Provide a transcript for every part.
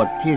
ทที่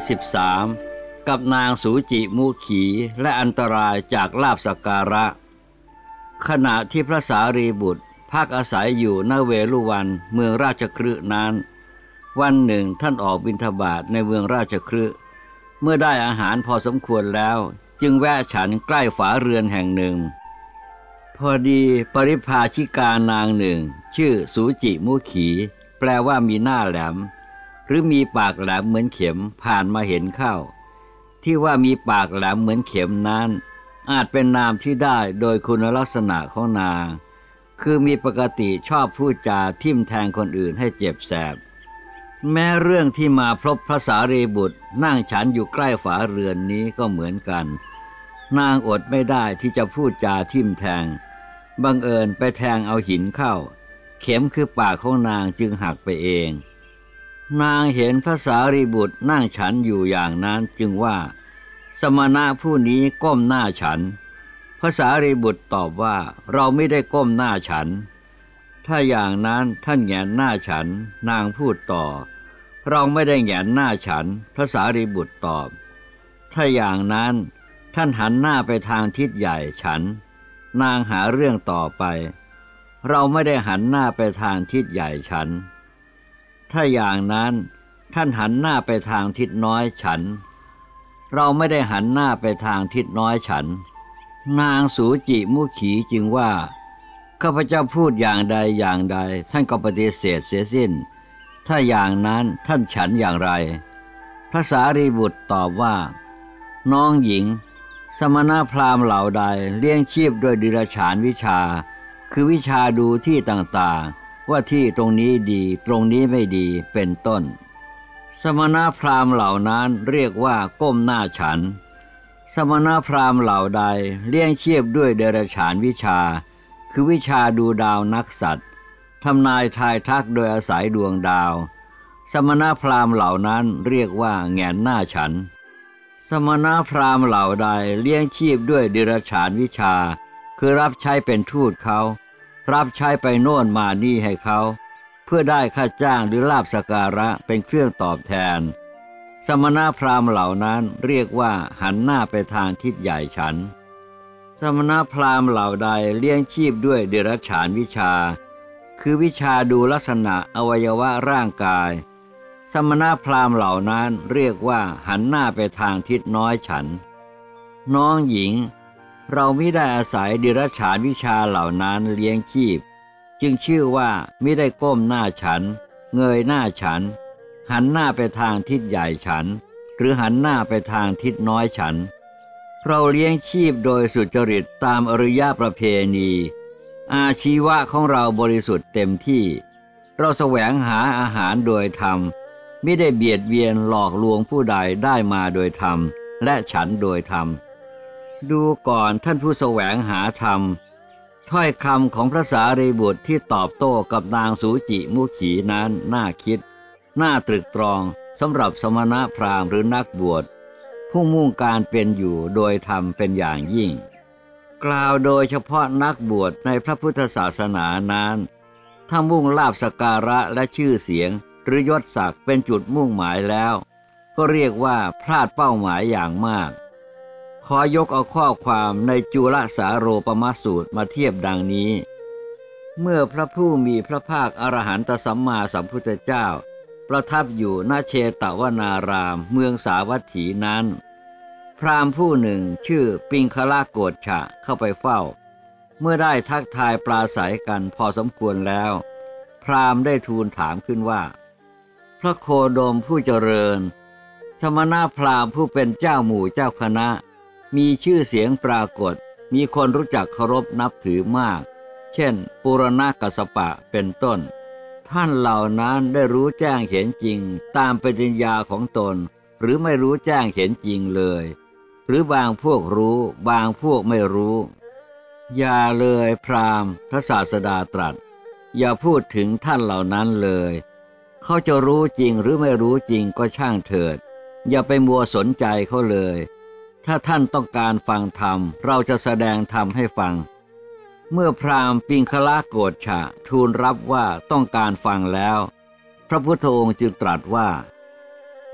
13กับนางสูจิมุขีและอันตรายจากลาภสักการะขณะที่พระสารีบุตรพักอาศัยอยู่ณเวฬุวันเมืองราชคฤห์นั้นวันหนึ่งท่านออกบิณฑบาตในเมืองราชคฤห์เมื่อได้อาหารพอสมควรแล้วจึงแวะฉันใกล้ฝาเรือนแห่งหนึ่งพอดีปริภาชิกานางหนึ่งชื่อสูจิมุขีแปลว่ามีหน้าแหลมหรือมีปากแหลมเหมือนเข็มผ่านมาเห็นเข้าที่ว่ามีปากแหลมเหมือนเข็มนั้นอาจเป็นนามที่ได้โดยคุณลักษณะของนางคือมีปกติชอบพูดจาทิ่มแทงคนอื่นให้เจ็บแสบแม้เรื่องที่มาพบพระสารีบุตรนั่งฉันอยู่ใกล้ฝาเรือนนี้ก็เหมือนกันนางอดไม่ได้ที่จะพูดจาทิ่มแทงบังเอิญไปแทงเอาหินเข้าเข็มคือปากของนางจึงหักไปเองนางเห็นพระสารีบุตรนั่งฉันอยู่อย่างนั้นจึงว่าสมณะผู้นี้ก้มหน้าฉันพระสารีบุตรตอบว่าเราไม่ได้ก้มหน้าฉันถ้าอย่างนั้นท่านแหงนหน้าฉันนางพูดต่อเราไม่ได้แหงนหน้าฉันพระสารีบุตรตอบถ้าอย่างนั้นท่านหันหน้าไปทางทิศใหญ่ฉันนางหาเรื่องต่อไปเราไม่ได้หันหน้าไปทางทิศใหญ่ฉันถ้าอย่างนั้นท่านหันหน้าไปทางทิศน้อยฉันเราไม่ได้หันหน้าไปทางทิศน้อยฉันนางสูจิมุขีจึงว่าข้าพเจ้าพูดอย่างใดอย่างใดท่านก็ปฏิเสธเสียสิ้นถ้าอย่างนั้นท่านฉันอย่างไรพระสารีบุตรตอบว่าน้องหญิงสมณพราหมณ์เหล่าใดเลี้ยงชีพโดยดิรัจฉานวิชาคือวิชาดูที่ต่างๆว่าที่ตรงนี้ดีตรงนี้ไม่ดีเป็นต้นสมณพราหมณ์เหล่านั้นเรียกว่าก้มหน้าฉันสมณพราหมณ์เหล่าใดเลี้ยงชีพด้วยดิรัจฉานวิชาคือวิชาดูดาวนักสัตว์ทำนายทายทักโดยอาศัยดวงดาวสมณพราหมณ์เหล่านั้นเรียกว่าแหงนหน้าฉันสมณพราหมณ์เหล่าใดเลี้ยงชีพด้วยดิรัจฉานวิชาคือรับใช้เป็นทูตเขารับใช้ไปโน่นมานี่ให้เขาเพื่อได้ค่าจ้างหรือลาภสักการะเป็นเครื่องตอบแทนสมณพราหมณ์เหล่านั้นเรียกว่าหันหน้าไปทางทิศใหญ่ฉันสมณพราหมณ์เหล่าใดเลี้ยงชีพด้วยดิรัจฉานวิชาคือวิชาดูลักษณะอวัยวะร่างกายสมณพราหมณ์เหล่านั้นเรียกว่าหันหน้าไปทางทิศน้อยฉันน้องหญิงเราไม่ได้อาศัยดิรัจฉานวิชาเหล่านั้นเลี้ยงชีพจึงชื่อว่าไม่ได้ก้มหน้าฉันเงยหน้าฉันหันหน้าไปทางทิศใหญ่ฉันหรือหันหน้าไปทางทิศน้อยฉันเราเลี้ยงชีพโดยสุจริตตามอริยประเพณีอาชีวะของเราบริสุทธิ์เต็มที่เราแสวงหาอาหารโดยธรรมไม่ได้เบียดเบียนหลอกลวงผู้ใดได้มาโดยธรรมและฉันโดยธรรมดูก่อนท่านผู้แสวงหาธรรมถ้อยคำของพระสารีบุตรที่ตอบโต้กับนางสูจิมุขีนั้นน่าคิดน่าตรึกตรองสำหรับสมณพราหมณ์หรือนักบวชผู้มุ่งการเป็นอยู่โดยธรรมเป็นอย่างยิ่งกล่าวโดยเฉพาะนักบวชในพระพุทธศาสนานั้นถ้ามุ่งลาภสักการะและชื่อเสียงหรือยศศักดิ์เป็นจุดมุ่งหมายแล้วก็เรียกว่าพลาดเป้าหมายอย่างมากขอยกเอาข้อความในจุลสาโรปมสูตรมาเทียบดังนี้เมื่อพระผู้มีพระภาคอรหันตสัมมาสัมพุทธเจ้าประทับอยู่ณเชตวนารามเมืองสาวัตถีนั้นพราหมณ์ผู้หนึ่งชื่อปิงคละโกฏฉะเข้าไปเฝ้าเมื่อได้ทักทายปราศัยกันพอสมควรแล้วพราหมณ์ได้ทูลถามขึ้นว่าพระโคดมผู้เจริญสมณพราหมณ์ผู้เป็นเจ้าหมู่เจ้าคณะมีชื่อเสียงปรากฏมีคนรู้จักเคารพนับถือมากเช่นปุรณกัสสปะเป็นต้นท่านเหล่านั้นได้รู้แจ้งเห็นจริงตามปริญญาของตนหรือไม่รู้แจ้งเห็นจริงเลยหรือบางพวกรู้บางพวกไม่รู้อย่าเลยพราหมณ์พระศาสดาตรัสอย่าพูดถึงท่านเหล่านั้นเลยเขาจะรู้จริงหรือไม่รู้จริงก็ช่างเถิดอย่าไปมัวสนใจเขาเลยถ้าท่านต้องการฟังธรรมเราจะแสดงธรรมให้ฟังเมื่อพราหมณ์ปิงคละโกฏฉะทูลรับว่าต้องการฟังแล้วพระพุทธองค์จึงตรัสว่าบุรุษ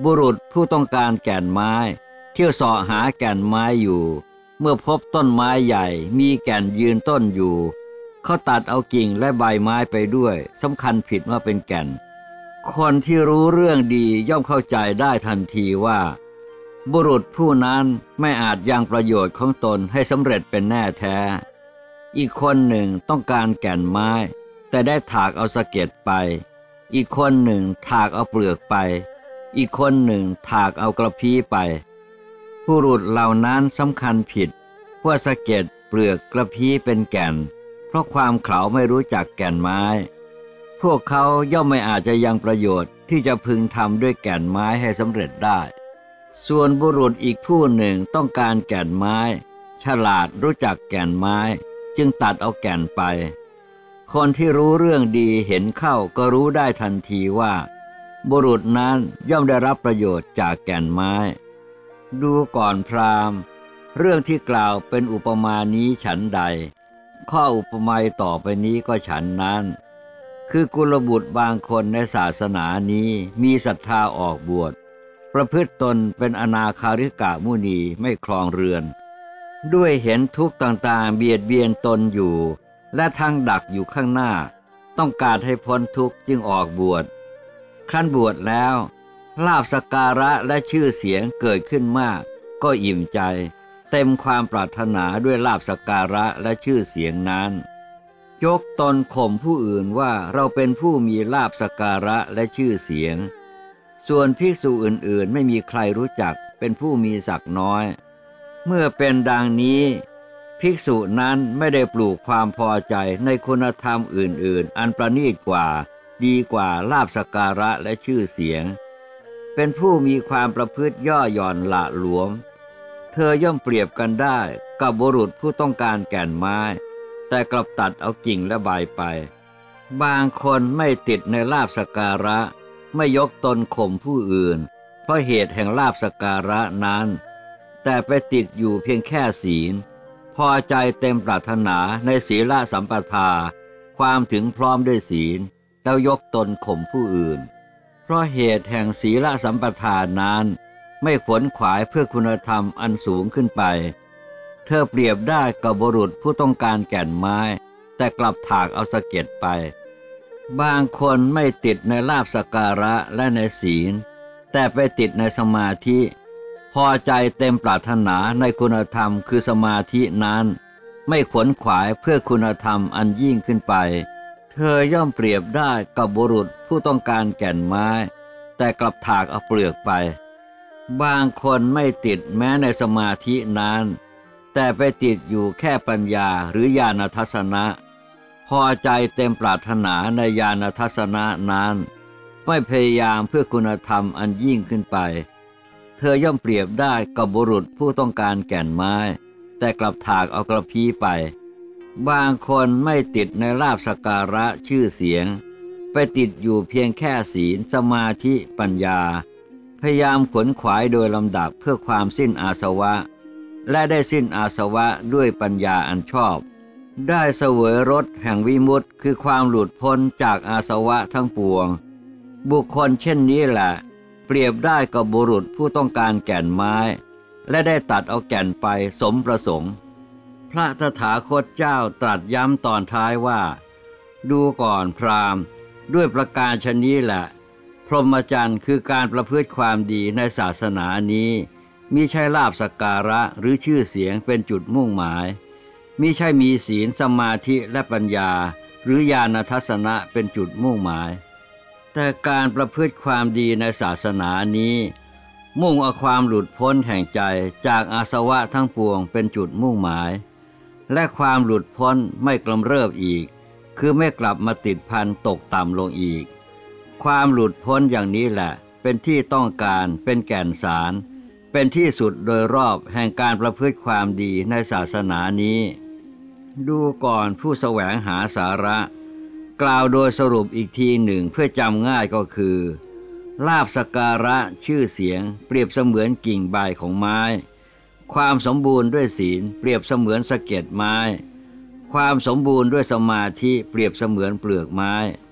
ผู้ต้องการแก่นไม้เที่ยวเสาะหาแก่นไม้อยู่เมื่อพบต้นไม้ใหญ่มีแก่นยืนต้นอยู่เขาตัดเอากิ่งและใบไม้ไปด้วยสำคัญผิดว่าเป็นแก่นคนที่รู้เรื่องดีย่อมเข้าใจได้ทันทีว่าบุรุษผู้นั้นไม่อาจยังประโยชน์ของตนให้สำเร็จเป็นแน่แท้อีกคนหนึ่งต้องการแก่นไม้แต่ได้ถากเอาสะเก็ดไปอีกคนหนึ่งถากเอาเปลือกไปอีกคนหนึ่งถากเอากระพี้ไปบุรุษเหล่านั้นสำคัญผิดว่าสะเก็ดเปลือกกระพี้เป็นแก่นเพราะความเขลาไม่รู้จักแก่นไม้พวกเขาย่อมไม่อาจจะยังประโยชน์ที่จะพึงทำด้วยแก่นไม้ให้สำเร็จได้ส่วนบุรุษอีกผู้หนึ่งต้องการแก่นไม้ฉลาดรู้จักแก่นไม้จึงตัดเอาแก่นไปคนที่รู้เรื่องดีเห็นเข้าก็รู้ได้ทันทีว่าบุรุษนั้นย่อมได้รับประโยชน์จากแก่นไม้ดูก่อนพราหมณ์เรื่องที่กล่าวเป็นอุปมานี้ฉันใดข้ออุปมาต่อไปนี้ก็ฉันนั้นคือกุลบุตรบางคนในศาสนานี้มีศรัทธาออกบวชประพฤติตนเป็นอนาคาริกะมุนีไม่ครองเรือนด้วยเห็นทุกข์ต่างๆเบียดเบียนตนอยู่และทางดักอยู่ข้างหน้าต้องการให้พ้นทุกข์จึงออกบวชครั้นบวชแล้วลาภสักการะและชื่อเสียงเกิดขึ้นมากก็อิ่มใจเต็มความปรารถนาด้วยลาภสักการะและชื่อเสียงนั้นยกตนข่มผู้อื่นว่าเราเป็นผู้มีลาภสักการะและชื่อเสียงส่วนภิกษุอื่นๆไม่มีใครรู้จักเป็นผู้มีศักดิ์น้อยเมื่อเป็นดังนี้ภิกษุนั้นไม่ได้ปลูกความพอใจในคุณธรรมอื่นๆอันประณีตกว่าดีกว่าลาภสักการะและชื่อเสียงเป็นผู้มีความประพฤติย่อหย่อนหละหลวมเธอย่อมเปรียบกันได้กับบุรุษผู้ต้องการแก่นไม้แต่กลับตัดเอากิ่งและใบไปบางคนไม่ติดในลาภสักการะไม่ยกตนข่มผู้อื่นเพราะเหตุแห่งลาภสักการะนั้นแต่ไปติดอยู่เพียงแค่ศีลพอใจเต็มปรารถนาในศีลสัมปทาความถึงพร้อมด้วยศีลแล้วยกตนข่มผู้อื่นเพราะเหตุแห่งศีลสัมปทานนั้นไม่ขวนขวายเพื่อคุณธรรมอันสูงขึ้นไปเธอเปรียบได้กับบุรุษผู้ต้องการแก่นไม้แต่กลับถากเอาสะเก็ดไปบางคนไม่ติดในลาภสักการะและในศีลแต่ไปติดในสมาธิพอใจเต็มปรารถนาในคุณธรรมคือสมาธินั้นไม่ขวนขวายเพื่อคุณธรรมอันยิ่งขึ้นไปเธอย่อมเปรียบได้กับบุรุษผู้ต้องการแก่นไม้แต่กลับถากเอาเปลือกไปบางคนไม่ติดแม้ในสมาธินั้นแต่ไปติดอยู่แค่ปัญญาหรือญาณทัศนะพอใจเต็มปรารถนาในญาณทัศนะนั้นไม่พยายามเพื่อคุณธรรมอันยิ่งขึ้นไปเธอย่อมเปรียบได้กับบุรุษผู้ต้องการแก่นไม้แต่กลับถากเอากระพี้ไปบางคนไม่ติดในลาภสักการะชื่อเสียงไปติดอยู่เพียงแค่ศีลสมาธิปัญญาพยายามขวนขวายโดยลำดับเพื่อความสิ้นอาสวะและได้สิ้นอาสวะด้วยปัญญาอันชอบได้เสวยรสแห่งวิมุตติคือความหลุดพ้นจากอาสวะทั้งปวงบุคคลเช่นนี้แหละเปรียบได้กับบุรุษผู้ต้องการแก่นไม้และได้ตัดเอาแก่นไปสมประสงค์พระตถาคตเจ้าตรัสย้ำตอนท้ายว่าดูก่อนพราหมณ์ด้วยประการชนี้แหละพรหมจรรย์คือการประพฤติความดีในศาสนานี้มิใช่ลาภสักการะหรือชื่อเสียงเป็นจุดมุ่งหมายมิใช่มีศีลสมาธิและปัญญาหรือญาณทัศนะเป็นจุดมุ่งหมายแต่การประพฤติความดีในศาสนานี้มุ่งเอาความหลุดพ้นแห่งใจจากอาสวะทั้งปวงเป็นจุดมุ่งหมายและความหลุดพ้นไม่กำเริบอีกคือไม่กลับมาติดพันตกต่ำลงอีกความหลุดพ้นอย่างนี้แหละเป็นที่ต้องการเป็นแก่นสารเป็นที่สุดโดยรอบแห่งการประพฤติความดีในศาสนานี้ดูก่อนผู้แสวงหาสาระกล่าวโดยสรุปอีกทีหนึ่งเพื่อจำง่ายก็คือลาภสักการะชื่อเสียงเปรียบเสมือนกิ่งใบของไม้ความสมบูรณ์ด้วยศีลเปรียบเสมือนสะเก็ดไม้ความสมบูรณ์ด้วยสมาธิเปรียบเสมือนเปลือกไม้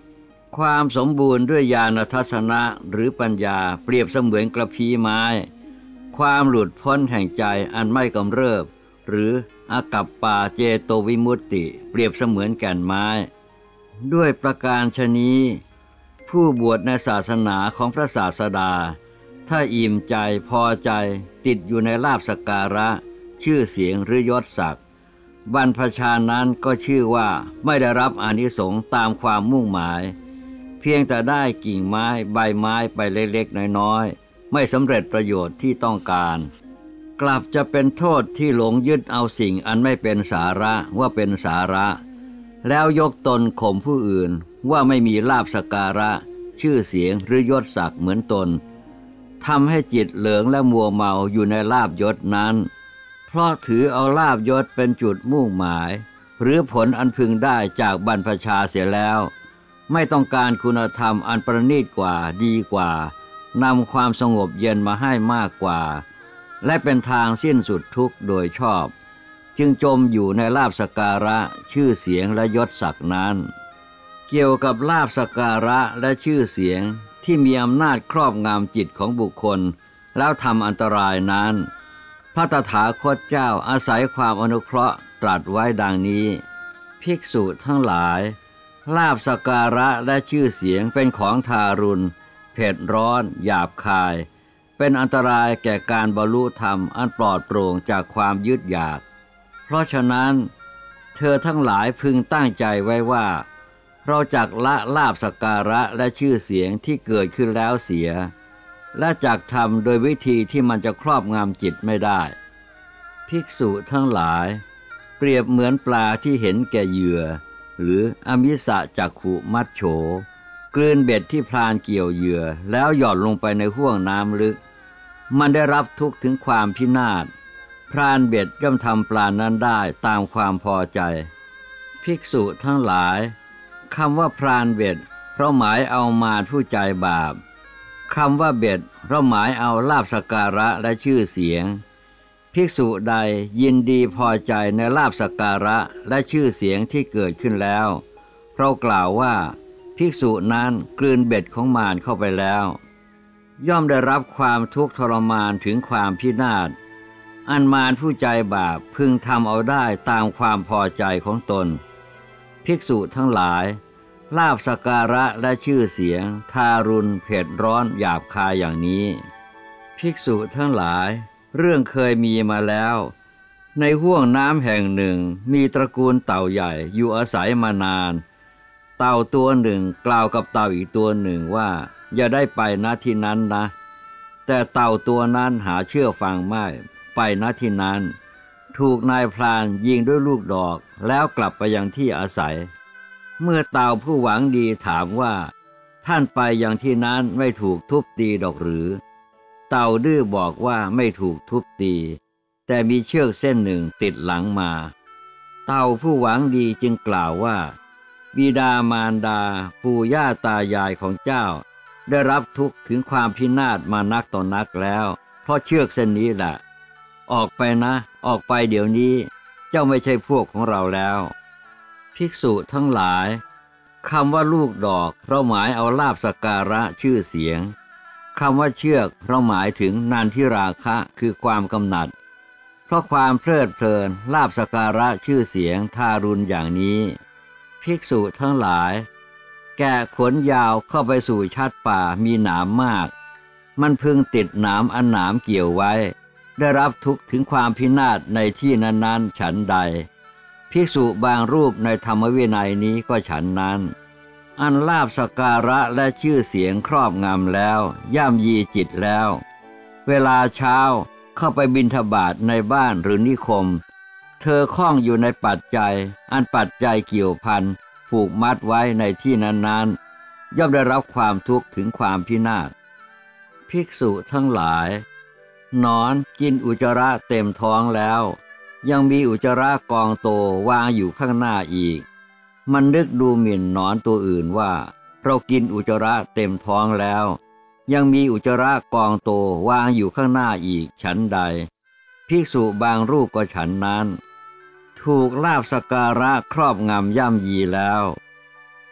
ความสมบูรณ์ด้วยญาณทัศนะหรือปัญญาเปรียบเสมือนกระพี้ไม้ความหลุดพ้นแห่งใจอันไม่กำเริบหรืออากัปปาเจโตวิมุตติเปรียบเสมือนแก่นไม้ด้วยประการฉะนี้ผู้บวชในศาสนาของพระศาสดาถ้าอิ่มใจพอใจติดอยู่ในลาภสักการะชื่อเสียงหรือยศศักดิ์บรรพชานั้นก็ชื่อว่าไม่ได้รับอานิสงส์ตามความมุ่งหมายเพียงแต่ได้กิ่งไม้ใบไม้ไปเล็กๆน้อยๆไม่สำเร็จประโยชน์ที่ต้องการกลับจะเป็นโทษที่หลงยึดเอาสิ่งอันไม่เป็นสาระว่าเป็นสาระแล้วยกตนข่มผู้อื่นว่าไม่มีลาภสักการะชื่อเสียงหรือยศศักดิ์เหมือนตนทำให้จิตเหลืองและมัวเมาอยู่ในลาภยศนั้นเพราะถือเอาลาภยศเป็นจุดมุ่งหมายหรือผลอันพึงได้จากบรรพชาเสียแล้วไม่ต้องการคุณธรรมอันประณีตกว่าดีกว่านำความสงบเย็นมาให้มากกว่าและเป็นทางสิ้นสุดทุกข์โดยชอบจึงจมอยู่ในลาภสักการะชื่อเสียงและยศศักดิ์นั้นเกี่ยวกับลาภสักการะและชื่อเสียงที่มีอำนาจครอบงำจิตของบุคคลแล้วทำอันตรายนั้นพระตถาคตเจ้าอาศัยความอนุเคราะห์ตรัสไว้ดังนี้ภิกษุทั้งหลายลาภสักการะและชื่อเสียงเป็นของทารุณเผ็ดร้อนหยาบคายเป็นอันตรายแก่การบรรลุธรรมอันปลอดโปร่งจากความยึดอยากเพราะฉะนั้นเธอทั้งหลายพึงตั้งใจไว้ว่าเราจักละลาภสักการะและชื่อเสียงที่เกิดขึ้นแล้วเสียและจักทำโดยวิธีที่มันจะครอบงำจิตไม่ได้ภิกษุทั้งหลายเปรียบเหมือนปลาที่เห็นแก่เหยื่อหรืออมิสจักขุมัจโฉกลืนเบ็ดที่พรานเกี่ยวเหยื่อแล้วหย่อนลงไปในห้วงน้ำลึกมันได้รับทุกข์ถึงความพินาศพรานเบ็ดย่อมทำปลานั้นได้ตามความพอใจภิกษุทั้งหลายคำว่าพรานเบ็ดเพราะหมายเอามาผู้ใจบาปคำว่าเบ็ดเพราะหมายเอาลาภสักการะและชื่อเสียงภิกษุใดยินดีพอใจในลาภสักการะและชื่อเสียงที่เกิดขึ้นแล้วเรากล่าวว่าภิกษุนั้นกลืนเบ็ดของมารเข้าไปแล้วย่อมได้รับความทุกข์ทรมานถึงความพินาศอันมารผู้ใจบาปพึงทำเอาได้ตามความพอใจของตนภิกษุทั้งหลายลาภสักการะและชื่อเสียงทารุณเผ็ดร้อนหยาบคายอย่างนี้ภิกษุทั้งหลายเรื่องเคยมีมาแล้วในห้วงน้ำแห่งหนึ่งมีตระกูลเต่าใหญ่อยู่อาศัยมานานเต่าตัวหนึ่งกล่าวกับเต่าอีกตัวหนึ่งว่าอย่าได้ไปณที่นั้นนะแต่เต่าตัวนั้นหาเชื่อฟังไม่ไปณที่นั้นถูกนายพรานยิงด้วยลูกดอกแล้วกลับไปยังที่อาศัยเมื่อเต่าผู้หวังดีถามว่าท่านไปยังที่นั้นไม่ถูกทุบตีดอกหรือเต่าดื้อบอกว่าไม่ถูกทุบตีแต่มีเชือกเส้นหนึ่งติดหลังมาเต่าผู้หวังดีจึงกล่าวว่าบิดามารดาปู่ย่าตายายของเจ้าได้รับทุกข์ถึงความพินาศมานักต่อนักแล้วเพราะเชือกเส้นนี้แหละออกไปนะออกไปเดี๋ยวนี้เจ้าไม่ใช่พวกของเราแล้วภิกษุทั้งหลายคำว่าลูกดอกเราหมายเอาลาภสักการะชื่อเสียงคำว่าเชือกเราหมายถึงนันทิราคะคือความกำหนัดเพราะความเพลิดเพลินลาภสักการะชื่อเสียงทารุณอย่างนี้ภิกษุทั้งหลายแกะขนยาวเข้าไปสู่ชัดป่ามีหนามมากมันพึงติดหนามอันหนามเกี่ยวไว้ได้รับทุกข์ถึงความพินาศในที่นั้นๆฉันใดภิกษุบางรูปในธรรมวินัยนี้ก็ฉันนั้นอันลาภสักการะและชื่อเสียงครอบงำแล้วย่ำยีจิตแล้วเวลาเช้าเข้าไปบิณฑบาตในบ้านหรือนิคมเธอคล้องอยู่ในปัจจัยอันปัจจัยเกี่ยวพันผูกมัดไว้ในที่นั้นๆย่อมได้รับความทุกข์ถึงความพินาศภิกษุทั้งหลายหนอนกินอุจจาระเต็มท้องแล้วยังมีอุจจาระกองโตวางอยู่ข้างหน้าอีกมันนึกดูหมิ่นหนอนตัวอื่นว่าเรากินอุจจาระเต็มท้องแล้วยังมีอุจจาระกองโตวางอยู่ข้างหน้าอีกฉันใดภิกษุบางรูปก็ฉันนั้นถูกลาภสักการะครอบงำย่ำยีแล้ว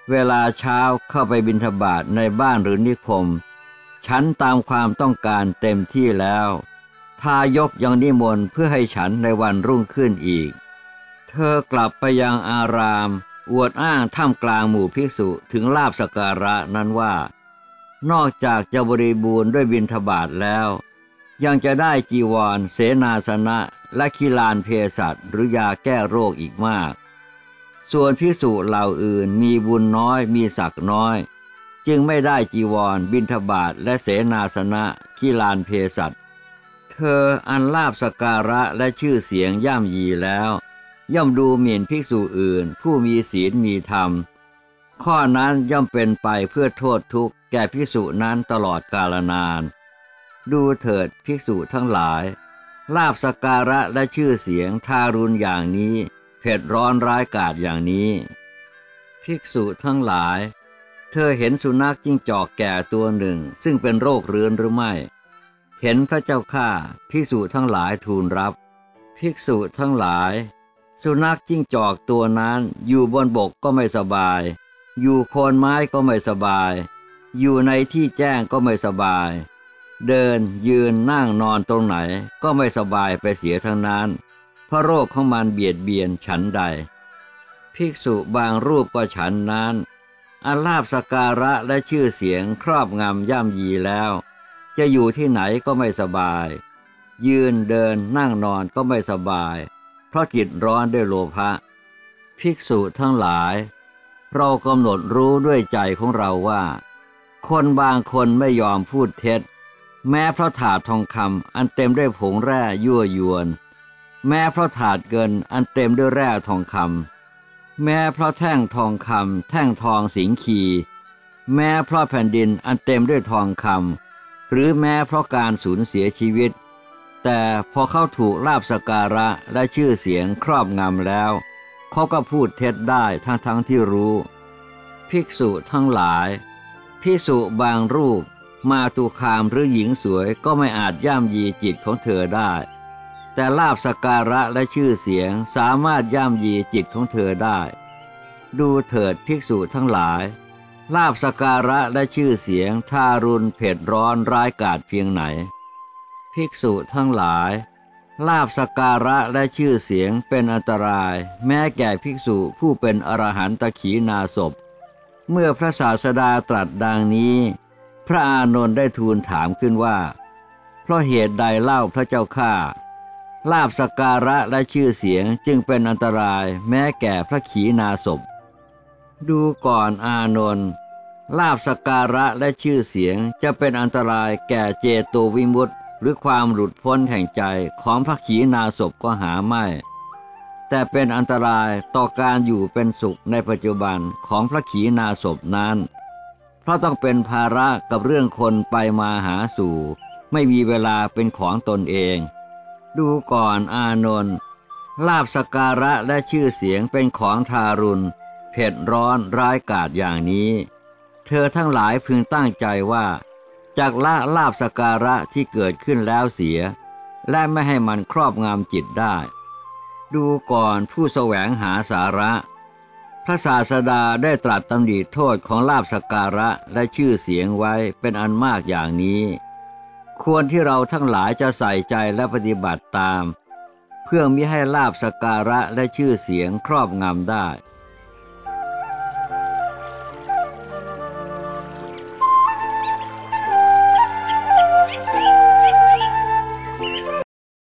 เวลาเช้าเข้าไปบิณฑบาตในบ้านหรือนิคมฉันตามความต้องการเต็มที่แล้วทายกยังนิมนต์เพื่อให้ฉันในวันรุ่งขึ้นอีกเธอกลับไปยังอารามอวดอ้างท่ามกลางหมู่ภิกษุถึงลาภสักการะนั้นว่านอกจากจะบริบูรณ์ด้วยบิณฑบาตแล้วยังจะได้จีวรเสนาสนะและคีลานเภสัชหรือยาแก้โรคอีกมากส่วนภิกษุเหล่าอื่นมีบุญน้อยมีศักดิ์น้อยจึงไม่ได้จีวรบิณฑบาตและเสนาสนะคีลานเภสัชเธออันลาภสักการะและชื่อเสียงย่ำยีแล้วย่อมดูหมิ่นภิกษุอื่นผู้มีศีลมีธรรมข้อนั้นย่อมเป็นไปเพื่อโทษทุกข์แก่ภิกษุนั้นตลอดกาลนานดูเถิดภิกษุทั้งหลายลาภสักการะและชื่อเสียงทารุณอย่างนี้เผ็ดร้อนร้ายกาจอย่างนี้ภิกษุทั้งหลายเธอเห็นสุนัขจิ้งจอกแก่ตัวหนึ่งซึ่งเป็นโรคเรื้อนหรือไม่เห็นพระเจ้าข้าภิกษุทั้งหลายทูลรับภิกษุทั้งหลายสุนัขจิ้งจอกตัวนั้นอยู่บนบกก็ไม่สบายอยู่โคนไม้ก็ไม่สบายอยู่ในที่แจ้งก็ไม่สบายเดินยืนนั่งนอนตรงไหนก็ไม่สบายไปเสียทั้งนั้นเพราะโรคของมันเบียดเบียนฉันใดภิกษุบางรูปก็ฉันนั้นอาลาภสักการะและชื่อเสียงครอบงำย่ำยีแล้วจะอยู่ที่ไหนก็ไม่สบายยืนเดินนั่งนอนก็ไม่สบายเพราะจิตร้อนด้วยโลภะภิกษุทั้งหลายเรากำหนดรู้ด้วยใจของเราว่าคนบางคนไม่ยอมพูดเท็จแม้เพราะถาดทองคำอันเต็มด้วยผงแร่ยั่วยวนแม้เพราะถาดเงินอันเต็มด้วยแร่ทองคำแม้เพราะแท่งทองคำแท่งทองสิงคีแม้เพราะแผ่นดินอันเต็มด้วยทองคำหรือแม้เพราะการสูญเสียชีวิตแต่พอเขาถูกลาภสักการะและชื่อเสียงครอบงำแล้วเขาก็พูดเท็จได้ทั้งที่รู้ภิกษุทั้งหลายภิกษุบางรูปมาตุคามหรือหญิงสวยก็ไม่อาจย่ำยีจิตของเธอได้แต่ลาภสักการะและชื่อเสียงสามารถย่ำยีจิตของเธอได้ดูเถิดภิกษุทั้งหลายลาภสักการะและชื่อเสียงทารุณเผ็ดร้อนร้ายกาจเพียงไหนภิกษุทั้งหลายลาภสักการะและชื่อเสียงเป็นอันตรายแม้แก่ภิกษุผู้เป็นอรหันตขีณาสพเมื่อพระศาสดาตรัสดังนี้พระอานนท์ได้ทูลถามขึ้นว่าเพราะเหตุใดเล่าพระเจ้าข้าลาภสักการะและชื่อเสียงจึงเป็นอันตรายแม้แก่พระขีณาสพดูก่อนอานนท์ลาภสักการะและชื่อเสียงจะเป็นอันตรายแก่เจโตวิมุตติหรือความหลุดพ้นแห่งใจของพระขีณาสพก็หาไม่แต่เป็นอันตรายต่อการอยู่เป็นสุขในปัจจุบันของพระขีณาสพนั้นเพราะต้องเป็นภาระกับเรื่องคนไปมาหาสู่ไม่มีเวลาเป็นของตนเองดูก่อนอานนท์ลาภสักการะและชื่อเสียงเป็นของทารุณเผ็ดร้อนร้ายกาจอย่างนี้เธอทั้งหลายพึงตั้งใจว่าจักละลาภสักการะที่เกิดขึ้นแล้วเสียและไม่ให้มันครอบงำจิตได้ดูก่อนผู้แสวงหาสาระพระศาสดาได้ตรัสตำหนิโทษของลาภสักการะและชื่อเสียงไว้เป็นอันมากอย่างนี้ควรที่เราทั้งหลายจะใส่ใจและปฏิบัติตามเพื่อมิให้ลาภสักการะและชื่อเสียงครอบงำได้